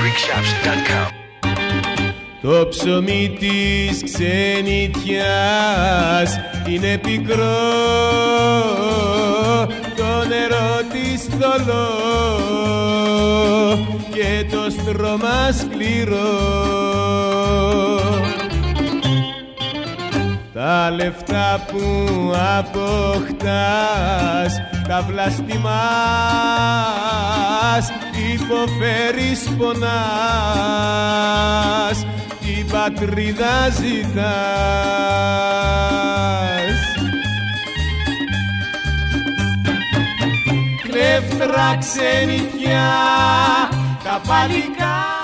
greekshops.com. Το ψωμί της ξενιτιάς είναι πικρό, το νερό της θολό και το στρώμα σκληρό. Τα λεφτά που αποκτάς τα βλαστημάς, υποφέρεις, πονάς, την πατρίδα ζητάς. Κλέφτρα ξενιτιά, τα παλικά